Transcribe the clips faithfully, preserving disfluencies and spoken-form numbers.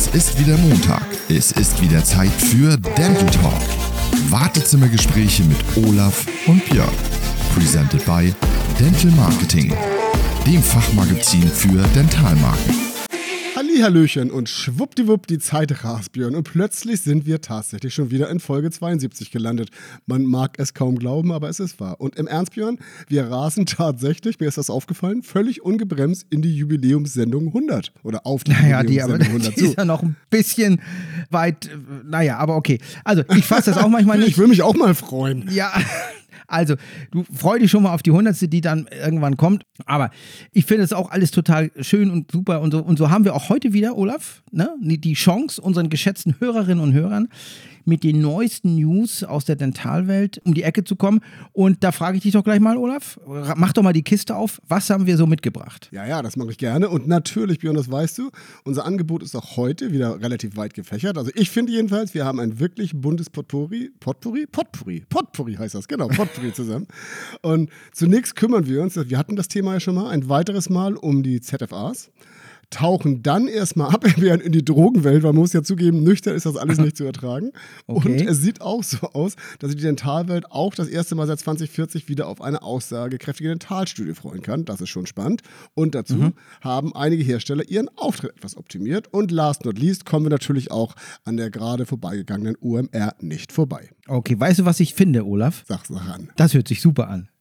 ist wieder Montag. Es ist wieder Zeit für Dental Talk. Wartezimmergespräche mit Olaf und Björn. Presented by Dental Marketing, dem Fachmagazin für Dentalmarken. Hallihallöchen und schwuppdiwupp, die Zeit rast, Björn. Und plötzlich sind wir tatsächlich schon wieder in Folge zweiundsiebzig gelandet. Man mag es kaum glauben, aber es ist wahr. Und im Ernst, Björn, wir rasen tatsächlich, mir ist das aufgefallen, völlig ungebremst in die Jubiläumssendung hundert. Oder auf die naja, die, Jubiläumssendung aber, hundert. Die ist ja noch ein bisschen weit, naja, aber okay. Also, ich fasse das auch manchmal nicht. Ich will mich auch mal freuen. Ja, also, du freu dich schon mal auf die hundertste, die dann irgendwann kommt. Aber ich finde es auch alles total schön und super. Und so, und so haben wir auch heute wieder, Olaf, ne, die Chance, unseren geschätzten Hörerinnen und Hörern mit den neuesten News aus der Dentalwelt um die Ecke zu kommen. Und da frage ich dich doch gleich mal, Olaf, mach doch mal die Kiste auf. Was haben wir so mitgebracht? Ja, ja, das mache ich gerne. Und natürlich, Björn, das weißt du, unser Angebot ist auch heute wieder relativ weit gefächert. Also ich finde jedenfalls, wir haben ein wirklich buntes Potpourri, Potpourri? Potpourri, Potpourri heißt das, genau, Potpourri zusammen. Und zunächst kümmern wir uns, wir hatten das Thema ja schon mal, ein weiteres Mal um die Z F As. Tauchen dann erstmal ab in die Drogenwelt, weil man muss ja zugeben, nüchtern ist das alles nicht zu ertragen. Okay. Und es sieht auch so aus, dass sich die Dentalwelt auch das erste Mal seit zwanzig vierzig wieder auf eine aussagekräftige Dentalstudie freuen kann. Das ist schon spannend. Und dazu mhm. haben einige Hersteller ihren Auftritt etwas optimiert. Und last not least kommen wir natürlich auch an der gerade vorbeigegangenen O M R nicht vorbei. Okay, weißt du, was ich finde, Olaf? Sag's doch an. Das hört sich super an.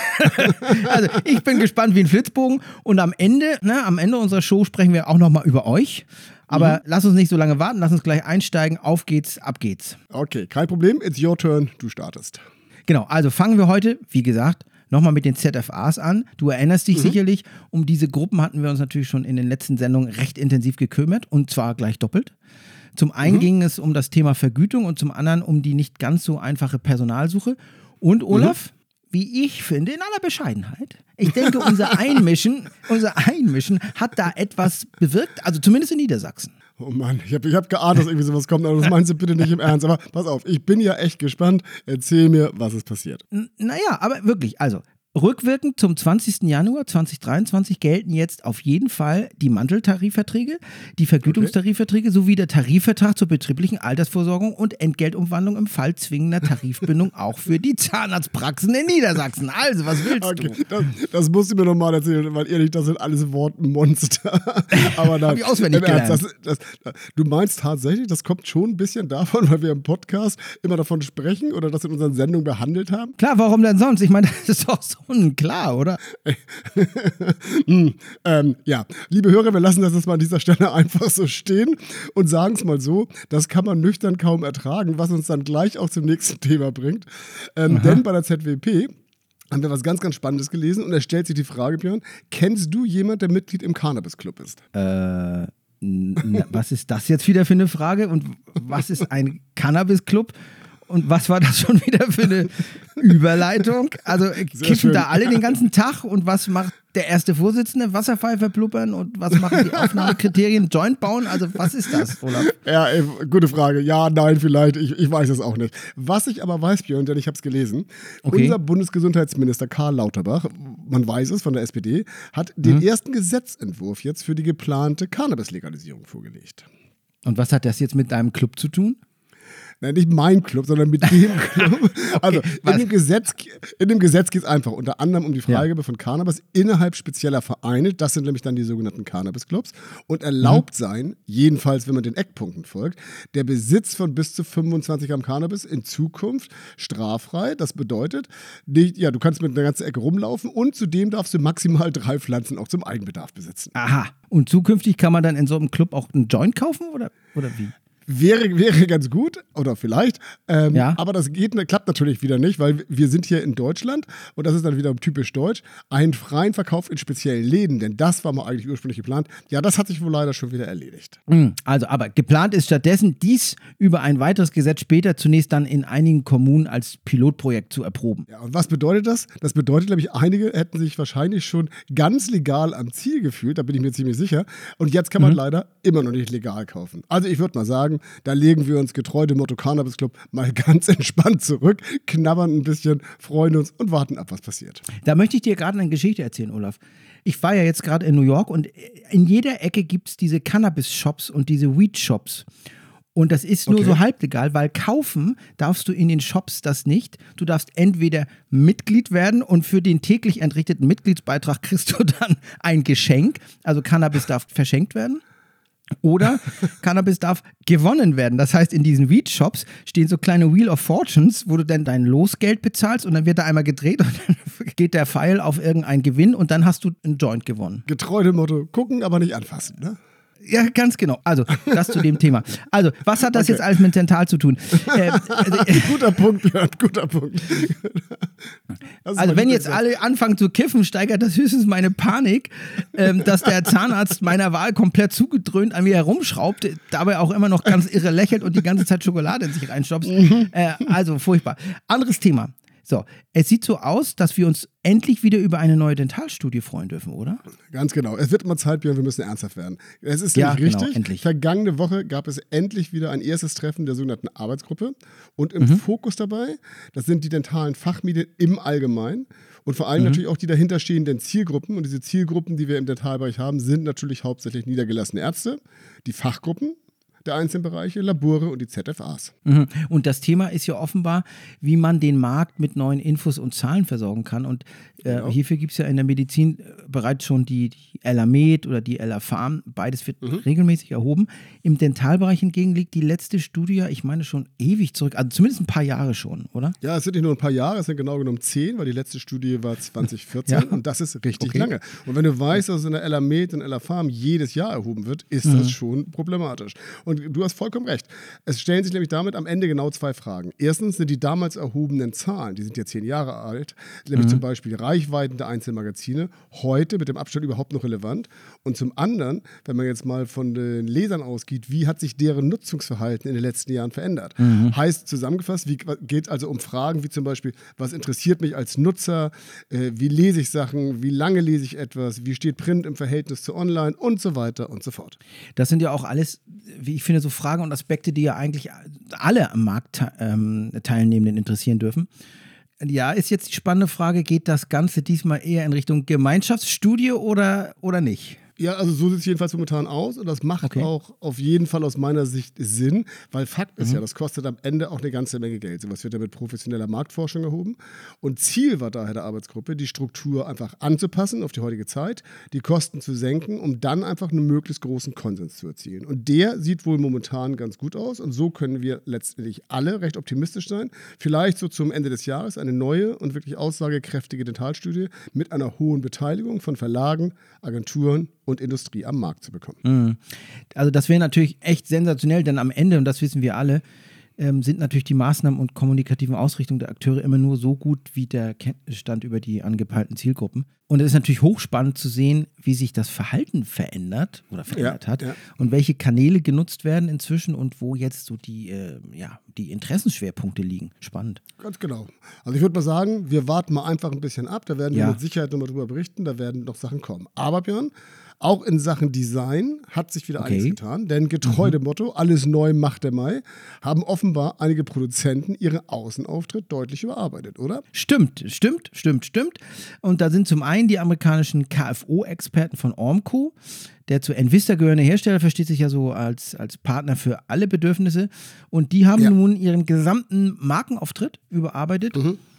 Also ich bin gespannt wie ein Flitzbogen und am Ende, ne, am Ende unserer Show sprechen wir auch nochmal über euch, aber mhm. lass uns nicht so lange warten, lass uns gleich einsteigen, auf geht's, ab geht's. Okay, kein Problem, it's your turn, du startest. Genau, also fangen wir heute, wie gesagt, nochmal mit den Z F As an. Du erinnerst dich mhm. sicherlich, um diese Gruppen hatten wir uns natürlich schon in den letzten Sendungen recht intensiv gekümmert und zwar gleich doppelt. Zum einen mhm. ging es um das Thema Vergütung und zum anderen um die nicht ganz so einfache Personalsuche und Olaf, mhm. wie ich finde, in aller Bescheidenheit. Ich denke, unser Einmischen, unser Einmischen hat da etwas bewirkt, also zumindest in Niedersachsen. Oh Mann, ich habe ich hab geahnt, dass irgendwie sowas kommt, aber das meinst du bitte nicht im Ernst. Aber pass auf, ich bin ja echt gespannt. Erzähl mir, was ist passiert. N- naja, aber wirklich, also rückwirkend zum zwanzigsten Januar zweitausenddreiundzwanzig gelten jetzt auf jeden Fall die Manteltarifverträge, die Vergütungstarifverträge okay. sowie der Tarifvertrag zur betrieblichen Altersvorsorgung und Entgeltumwandlung im Fall zwingender Tarifbindung auch für die Zahnarztpraxen in Niedersachsen. Also, was willst okay. du? Das, das musst du mir nochmal erzählen, weil ehrlich, das sind alles Wortmonster. Aber nein, hab ich auswendig gelernt. Das, das, das, du meinst tatsächlich, das kommt schon ein bisschen davon, weil wir im Podcast immer davon sprechen oder das in unseren Sendungen behandelt haben? Klar, warum denn sonst? Ich meine, das ist doch so klar, oder? hm, ähm, ja, liebe Hörer, wir lassen das jetzt mal an dieser Stelle einfach so stehen und sagen es mal so, das kann man nüchtern kaum ertragen, was uns dann gleich auch zum nächsten Thema bringt. Ähm, denn bei der Z W P haben wir was ganz, ganz Spannendes gelesen und da stellt sich die Frage, Björn, kennst du jemanden, der Mitglied im Cannabis-Club ist? Äh, n- was ist das jetzt wieder für eine Frage und was ist ein Cannabis-Club? Und was war das schon wieder für eine Überleitung? Also Sehr kiffen schön. Da alle den ganzen Tag und was macht der erste Vorsitzende? Wasserpfeife blubbern und was machen die Aufnahmekriterien? Joint bauen? Also was ist das, Olaf? Ja, ey, gute Frage. Ja, nein, vielleicht. Ich, ich weiß es auch nicht. Was ich aber weiß, Björn, denn ich habe es gelesen, okay. unser Bundesgesundheitsminister Karl Lauterbach, man weiß es von der S P D, hat den mhm. ersten Gesetzentwurf jetzt für die geplante Cannabis-Legalisierung vorgelegt. Und was hat das jetzt mit deinem Club zu tun? Nein, nicht mein Club, sondern mit dem Club. Okay, also in dem, Gesetz, in dem Gesetz geht es einfach unter anderem um die Freigabe ja. von Cannabis innerhalb spezieller Vereine. Das sind nämlich dann die sogenannten Cannabis-Clubs. Und erlaubt mhm. sein, jedenfalls wenn man den Eckpunkten folgt, der Besitz von bis zu fünfundzwanzig Gramm Cannabis in Zukunft straffrei. Das bedeutet, nicht, ja, du kannst mit einer ganzen Ecke rumlaufen und zudem darfst du maximal drei Pflanzen auch zum Eigenbedarf besitzen. Aha. Und zukünftig kann man dann in so einem Club auch einen Joint kaufen oder, oder wie? Wäre, wäre ganz gut, oder vielleicht, ähm, ja. aber das geht, klappt natürlich wieder nicht, weil wir sind hier in Deutschland und das ist dann wieder typisch deutsch, einen freien Verkauf in speziellen Läden, denn das war mal eigentlich ursprünglich geplant. Ja, das hat sich wohl leider schon wieder erledigt. Also, aber geplant ist stattdessen, dies über ein weiteres Gesetz später zunächst dann in einigen Kommunen als Pilotprojekt zu erproben. Ja, und was bedeutet das? Das bedeutet, glaube ich, einige hätten sich wahrscheinlich schon ganz legal am Ziel gefühlt, da bin ich mir ziemlich sicher, und jetzt kann man mhm. leider immer noch nicht legal kaufen. Also ich würde mal sagen, sagen, da legen wir uns getreu dem Motto Cannabis Club mal ganz entspannt zurück, knabbern ein bisschen, freuen uns und warten ab, was passiert. Da möchte ich dir gerade eine Geschichte erzählen, Olaf. Ich war ja jetzt gerade in New York und in jeder Ecke gibt es diese Cannabis-Shops und diese Weed-Shops. Und das ist nur Okay. so halblegal, weil kaufen darfst du in den Shops das nicht. Du darfst entweder Mitglied werden und für den täglich entrichteten Mitgliedsbeitrag kriegst du dann ein Geschenk. Also Cannabis darf verschenkt werden. Oder Cannabis darf gewonnen werden. Das heißt, in diesen Weed-Shops stehen so kleine Wheel of Fortunes, wo du dann dein Losgeld bezahlst und dann wird da einmal gedreht und dann geht der Pfeil auf irgendeinen Gewinn und dann hast du einen Joint gewonnen. Getreu dem Motto, gucken, aber nicht anfassen, ne? Ja, ganz genau. Also, das zu dem Thema. Also, was hat das Okay. jetzt alles mit Dental zu tun? Äh, also, Guter Punkt, Björn, guter Punkt. Das ist also mein wenn jetzt Lieblingssatz. alle anfangen zu kiffen, steigert das höchstens meine Panik, ähm, dass der Zahnarzt meiner Wahl komplett zugedröhnt an mir herumschraubt, dabei auch immer noch ganz irre lächelt und die ganze Zeit Schokolade in sich reinstopft. Äh, also, furchtbar. Anderes Thema. So, es sieht so aus, dass wir uns endlich wieder über eine neue Dentalstudie freuen dürfen, oder? Ganz genau. Es wird immer Zeit, Björn, wir müssen ernsthaft werden. Es ist Ja, nämlich genau, richtig. endlich. Vergangene Woche gab es endlich wieder ein erstes Treffen der sogenannten Arbeitsgruppe. Und im Mhm. Fokus dabei, das sind die dentalen Fachmedien im Allgemeinen und vor allem Mhm. natürlich auch die dahinterstehenden Zielgruppen. Und diese Zielgruppen, die wir im Dentalbereich haben, sind natürlich hauptsächlich niedergelassene Ärzte, die Fachgruppen der einzelnen Bereiche, Labore und die Z F As. Mhm. Und das Thema ist ja offenbar, wie man den Markt mit neuen Infos und Zahlen versorgen kann. Und äh, Genau. hierfür gibt es ja in der Medizin äh, bereits schon die, die Elamed oder die Elafarm. Beides wird Mhm. regelmäßig erhoben. Im Dentalbereich hingegen liegt die letzte Studie, ich meine schon ewig zurück, also zumindest ein paar Jahre schon, oder? Ja, es sind nicht nur ein paar Jahre, es sind genau genommen zehn, weil die letzte Studie war zwanzig vierzehn Ja. und das ist richtig Okay. lange. Und wenn du weißt, dass es in der Elamed und Elafarm jedes Jahr erhoben wird, ist Mhm. das schon problematisch. Und du hast vollkommen recht. Es stellen sich nämlich damit am Ende genau zwei Fragen. Erstens sind die damals erhobenen Zahlen, die sind ja zehn Jahre alt, nämlich Mhm. zum Beispiel Reichweiten der einzelnen Magazine, heute mit dem Abstand überhaupt noch relevant. Und zum anderen, wenn man jetzt mal von den Lesern ausgeht, wie hat sich deren Nutzungsverhalten in den letzten Jahren verändert? Mhm. Heißt zusammengefasst, wie geht also um Fragen wie zum Beispiel, was interessiert mich als Nutzer, äh, wie lese ich Sachen, wie lange lese ich etwas, wie steht Print im Verhältnis zu Online und so weiter und so fort. Das sind ja auch alles, wie ich finde, so Fragen und Aspekte, die ja eigentlich alle am Markt te- ähm, Teilnehmenden interessieren dürfen. Ja, ist jetzt die spannende Frage, geht das Ganze diesmal eher in Richtung Gemeinschaftsstudie oder, oder nicht? Ja, also so sieht es jedenfalls momentan aus und das macht Okay. auch auf jeden Fall aus meiner Sicht Sinn, weil Fakt ist ja, das kostet am Ende auch eine ganze Menge Geld. Sowas wird ja mit professioneller Marktforschung erhoben und Ziel war daher der Arbeitsgruppe, die Struktur einfach anzupassen auf die heutige Zeit, die Kosten zu senken, um dann einfach einen möglichst großen Konsens zu erzielen. Und der sieht wohl momentan ganz gut aus und so können wir letztendlich alle recht optimistisch sein. Vielleicht so zum Ende des Jahres eine neue und wirklich aussagekräftige Dentalstudie mit einer hohen Beteiligung von Verlagen, Agenturen und Industrie am Markt zu bekommen. Also das wäre natürlich echt sensationell, denn am Ende, und das wissen wir alle, ähm, sind natürlich die Maßnahmen und kommunikativen Ausrichtungen der Akteure immer nur so gut wie der Kenntnisstand über die angepeilten Zielgruppen. Und es ist natürlich hochspannend zu sehen, wie sich das Verhalten verändert oder verändert Ja, hat ja. und welche Kanäle genutzt werden inzwischen und wo jetzt so die, äh, ja, die Interessenschwerpunkte liegen. Spannend. Ganz genau. Also ich würde mal sagen, wir warten mal einfach ein bisschen ab. Da werden wir Ja. mit Sicherheit nochmal drüber berichten. Da werden noch Sachen kommen. Aber Björn, auch in Sachen Design hat sich wieder Okay. einiges getan. Denn getreu dem Motto, alles neu macht der Mai, haben offenbar einige Produzenten ihren Außenauftritt deutlich überarbeitet, oder? Stimmt, stimmt, stimmt, stimmt. Und da sind zum einen die amerikanischen K F O-Experten von Ormco. Der zu Envista gehörende Hersteller versteht sich ja so als, als Partner für alle Bedürfnisse. Und die haben Ja. nun ihren gesamten Markenauftritt überarbeitet.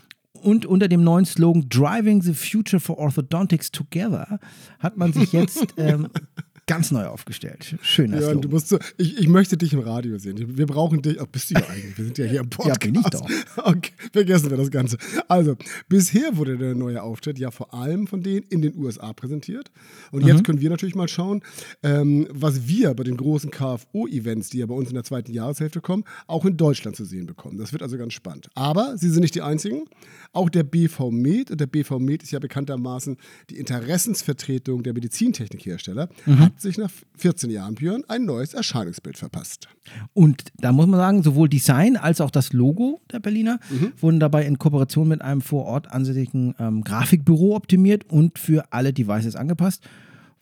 Und unter dem neuen Slogan Driving the Future for Orthodontics Together hat man sich jetzt ähm, ganz neu aufgestellt. Schöner Ja, Slogan. du musst so, ich, ich möchte dich im Radio sehen. Wir brauchen dich. Ach, bist du ja eigentlich. Wir sind ja hier im Podcast. Ja, bin ich doch. Okay, vergessen wir das Ganze. Also, bisher wurde der neue Auftritt ja vor allem von denen in den U S A präsentiert. Und Mhm. jetzt können wir natürlich mal schauen, ähm, was wir bei den großen K F O-Events, die ja bei uns in der zweiten Jahreshälfte kommen, auch in Deutschland zu sehen bekommen. Das wird also ganz spannend. Aber sie sind nicht die einzigen. Auch der B V Med, und der B V Med ist ja bekanntermaßen die Interessensvertretung der Medizintechnikhersteller, Mhm. hat sich nach vierzehn Jahren, Björn, ein neues Erscheinungsbild verpasst. Und da muss man sagen, sowohl Design als auch das Logo der Berliner wurden dabei in Kooperation mit einem vor Ort ansässigen ähm, Grafikbüro optimiert und für alle Devices angepasst.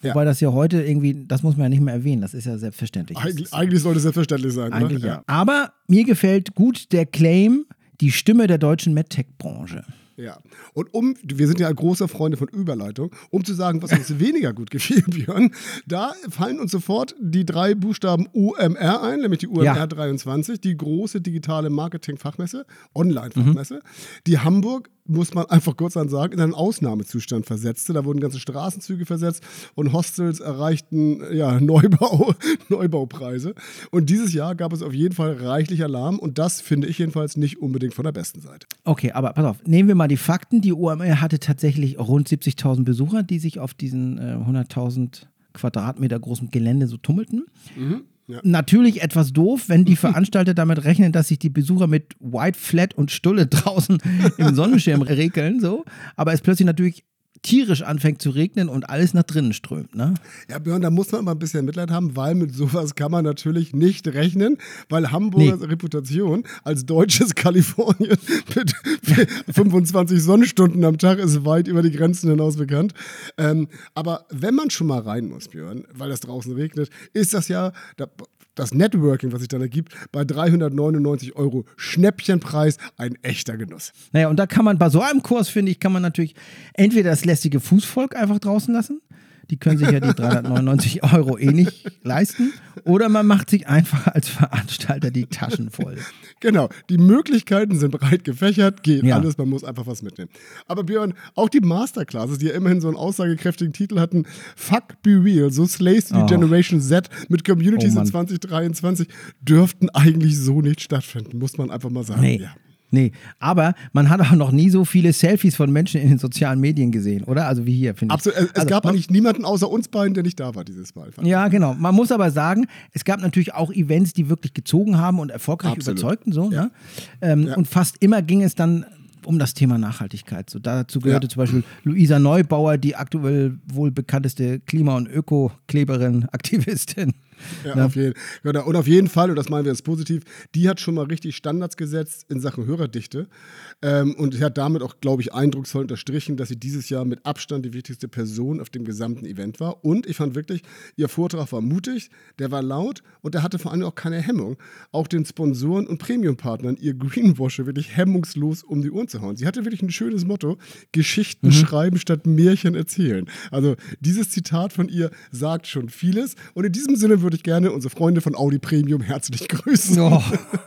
Wobei Ja. das ja heute irgendwie, das muss man ja nicht mehr erwähnen, das ist ja selbstverständlich. Eigentlich, eigentlich sollte es selbstverständlich sein, Eigentlich oder? ja. Aber mir gefällt gut der Claim, die Stimme der deutschen MedTech-Branche. Ja, und um, wir sind ja große Freunde von Überleitung, um zu sagen, was uns weniger gut gefiel, Björn, da fallen uns sofort die drei Buchstaben U M R ein, nämlich die U M R Ja. dreiundzwanzig, die große digitale Marketing-Fachmesse, Online-Fachmesse, die Hamburg, muss man einfach kurz dann sagen, in einen Ausnahmezustand versetzte. Da wurden ganze Straßenzüge versetzt und Hostels erreichten ja, Neubau, Neubaupreise. Und dieses Jahr gab es auf jeden Fall reichlich Alarm und das finde ich jedenfalls nicht unbedingt von der besten Seite. Okay, aber pass auf, nehmen wir mal die Fakten. Die U M R hatte tatsächlich rund siebzigtausend Besucher, die sich auf diesen äh, hunderttausend Quadratmeter großen Gelände so tummelten. Mhm. Ja. Natürlich etwas doof, wenn die Veranstalter damit rechnen, dass sich die Besucher mit White Flat und Stulle draußen im Sonnenschirm regeln, so. Aber es plötzlich natürlich tierisch anfängt zu regnen und alles nach drinnen strömt, ne? Ja, Björn, da muss man mal ein bisschen Mitleid haben, weil mit sowas kann man natürlich nicht rechnen, weil Hamburgers Nee. Reputation als deutsches Kalifornien mit fünfundzwanzig Sonnenstunden am Tag ist weit über die Grenzen hinaus bekannt. Ähm, aber wenn man schon mal rein muss, Björn, weil es draußen regnet, ist das ja da, das Networking, was sich dann ergibt, bei dreihundertneunundneunzig Euro Schnäppchenpreis ein echter Genuss. Naja, und da kann man bei so einem Kurs, finde ich, kann man natürlich entweder das lästige Fußvolk einfach draußen lassen. Die können sich ja die dreihundertneunundneunzig Euro eh nicht leisten. Oder man macht sich einfach als Veranstalter die Taschen voll. Genau, die Möglichkeiten sind breit gefächert, geht Ja. alles, man muss einfach was mitnehmen. Aber Björn, auch die Masterclasses, die ja immerhin so einen aussagekräftigen Titel hatten, Fuck Be Real, so slayst du die Oh. Generation Z mit Communities Oh Mann. in zwanzig dreiundzwanzig, dürften eigentlich so nicht stattfinden, muss man einfach mal sagen. Nee. Ja. Nee, aber man hat auch noch nie so viele Selfies von Menschen in den sozialen Medien gesehen, oder? Also wie hier, finde ich. Absolut, es, es also, gab man, eigentlich niemanden außer uns beiden, der nicht da war dieses Mal. fand ich. Ja, genau. Man muss aber sagen, es gab natürlich auch Events, die wirklich gezogen haben und erfolgreich Absolut. überzeugten. So, Ja. ne? ähm, Ja. Und fast immer ging es dann um das Thema Nachhaltigkeit. So, dazu gehörte Ja. zum Beispiel Luisa Neubauer, die aktuell wohl bekannteste Klima- und Öko-Kleberin, Aktivistin. Ja, Ne? auf jeden, genau. Und auf jeden Fall, und das meinen wir jetzt positiv, die hat schon mal richtig Standards gesetzt in Sachen Hörerdichte ähm, und hat damit auch, glaube ich, eindrucksvoll unterstrichen, dass sie dieses Jahr mit Abstand die wichtigste Person auf dem gesamten Event war. Und ich fand wirklich, ihr Vortrag war mutig, der war laut und der hatte vor allem auch keine Hemmung, auch den Sponsoren und Premium-Partnern ihr Greenwasher wirklich hemmungslos um die Ohren zu hauen. Sie hatte wirklich ein schönes Motto, Geschichten Mhm. schreiben statt Märchen erzählen. Also dieses Zitat von ihr sagt schon vieles und in diesem Sinne würde ich gerne unsere Freunde von Audi Premium herzlich grüßen. Oh.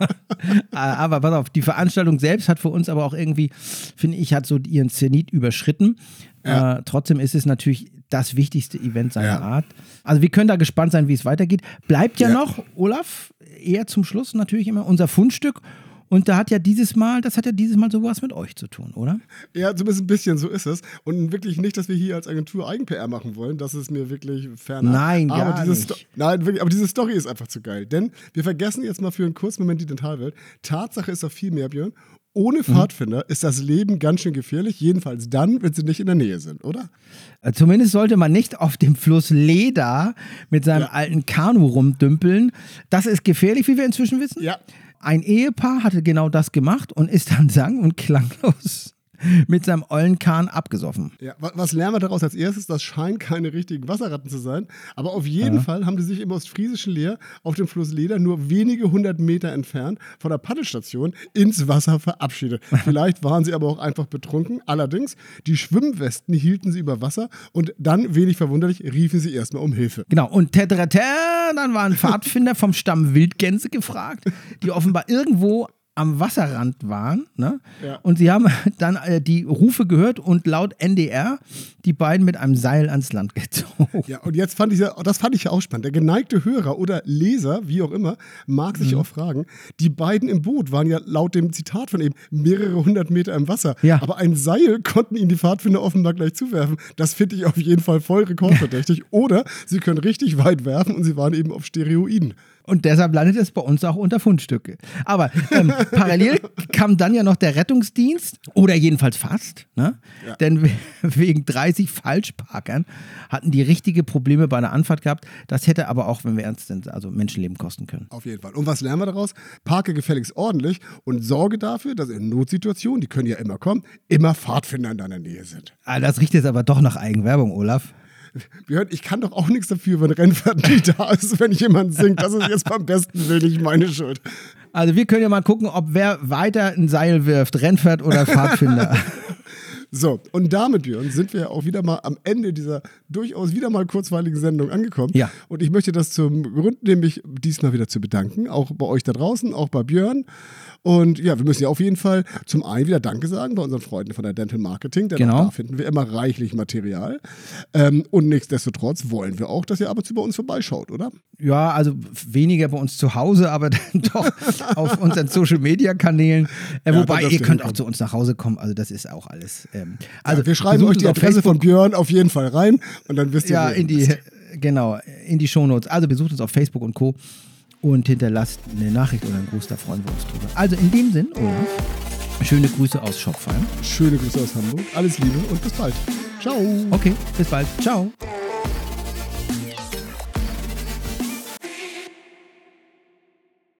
Aber pass auf, die Veranstaltung selbst hat für uns aber auch irgendwie, finde ich, hat so ihren Zenit überschritten. Ja. Äh, trotzdem ist es natürlich das wichtigste Event seiner Ja. Art. Also wir können da gespannt sein, wie es weitergeht. Bleibt ja, Ja. noch, Olaf, eher zum Schluss natürlich immer unser Fundstück. Und da hat ja dieses Mal, das hat ja dieses Mal sowas mit euch zu tun, oder? Ja, zumindest ein bisschen, so ist es. Und wirklich nicht, dass wir hier als Agentur Eigen-P R machen wollen. Das ist mir wirklich fernab. Nein, aber gar diese nicht. Sto- Nein, wirklich, aber diese Story ist einfach zu geil. Denn wir vergessen jetzt mal für einen kurzen Moment die Dentalwelt. Tatsache ist doch viel mehr, Björn. Ohne Pfadfinder ist das Leben ganz schön gefährlich. Jedenfalls dann, wenn sie nicht in der Nähe sind, oder? Äh, Zumindest sollte man nicht auf dem Fluss Leda mit seinem Ja. alten Kanu rumdümpeln. Das ist gefährlich, wie wir inzwischen wissen. Ja. Ein Ehepaar hatte genau das gemacht und ist dann sang- und klanglos mit seinem ollen Kahn abgesoffen. Ja, wa- was lernen wir daraus als erstes? Das scheinen keine richtigen Wasserratten zu sein. Aber auf jeden Ja. Fall haben die sich im ostfriesischen Leer auf dem Fluss Leder nur wenige hundert Meter entfernt von der Paddelstation ins Wasser verabschiedet. Vielleicht waren sie aber auch einfach betrunken. Allerdings, die Schwimmwesten hielten sie über Wasser und dann, wenig verwunderlich, riefen sie erstmal um Hilfe. Genau, und täteratä, dann waren Pfadfinder vom Stamm Wildgänse gefragt, die offenbar irgendwo am Wasserrand waren. Ne? Ja. Und sie haben dann äh, die Rufe gehört und laut N D R die beiden mit einem Seil ans Land gezogen. Ja, und jetzt fand ich ja, das fand ich ja auch spannend. Der geneigte Hörer oder Leser, wie auch immer, mag sich auch fragen, die beiden im Boot waren ja laut dem Zitat von eben mehrere hundert Meter im Wasser. Ja. Aber ein Seil konnten ihnen die Pfadfinder offenbar gleich zuwerfen. Das finde ich auf jeden Fall voll rekordverdächtig. Oder sie können richtig weit werfen und sie waren eben auf Steroiden. Und deshalb landet es bei uns auch unter Fundstücke. Aber ähm, parallel kam dann ja noch der Rettungsdienst, oder jedenfalls fast, ne? Ja. Denn we- wegen dreißig Falschparkern hatten die richtige Probleme bei einer Anfahrt gehabt. Das hätte aber auch, wenn wir ernst sind, also Menschenleben kosten können. Auf jeden Fall. Und was lernen wir daraus? Parke gefälligst ordentlich und sorge dafür, dass in Notsituationen, die können ja immer kommen, immer Pfadfinder in deiner Nähe sind. Ah, das riecht jetzt aber doch nach Eigenwerbung, Olaf. Björn, ich kann doch auch nichts dafür, wenn Rennpferd nicht da ist, wenn jemand singt. Das ist jetzt beim besten Willen nicht meine Schuld. Also wir können ja mal gucken, ob wer weiter ein Seil wirft, Rennpferd oder Pfadfinder. So, und damit, Björn, sind wir auch wieder mal am Ende dieser durchaus wieder mal kurzweiligen Sendung angekommen. Ja. Und ich möchte das zum Grund nehmen, mich diesmal wieder zu bedanken, auch bei euch da draußen, auch bei Björn. Und ja, wir müssen ja auf jeden Fall zum einen wieder Danke sagen bei unseren Freunden von der Dental Marketing, denn Genau. auch da finden wir immer reichlich Material. Ähm, und nichtsdestotrotz wollen wir auch, dass ihr ab und zu bei uns vorbeischaut, oder? Ja, also weniger bei uns zu Hause, aber dann doch auf unseren Social-Media-Kanälen. Äh, Ja, wobei, dann ihr dürft ihr könnt auch hinkommen. zu uns nach Hause kommen. Also das ist auch alles. Ähm, also Ja, wir schreiben besucht euch die uns auf Adresse von Facebook. Björn auf jeden Fall rein und dann wisst ihr, Ja, wo ihr in die, bist. genau, in die Shownotes. Also besucht uns auf Facebook und Co. und hinterlasst eine Nachricht oder einen Gruß, da freuen wir uns drüber. Also in dem Sinn, Olaf, schöne Grüße aus Schopfheim. Schöne Grüße aus Hamburg, alles Liebe und bis bald. Ciao. Okay, bis bald. Ciao.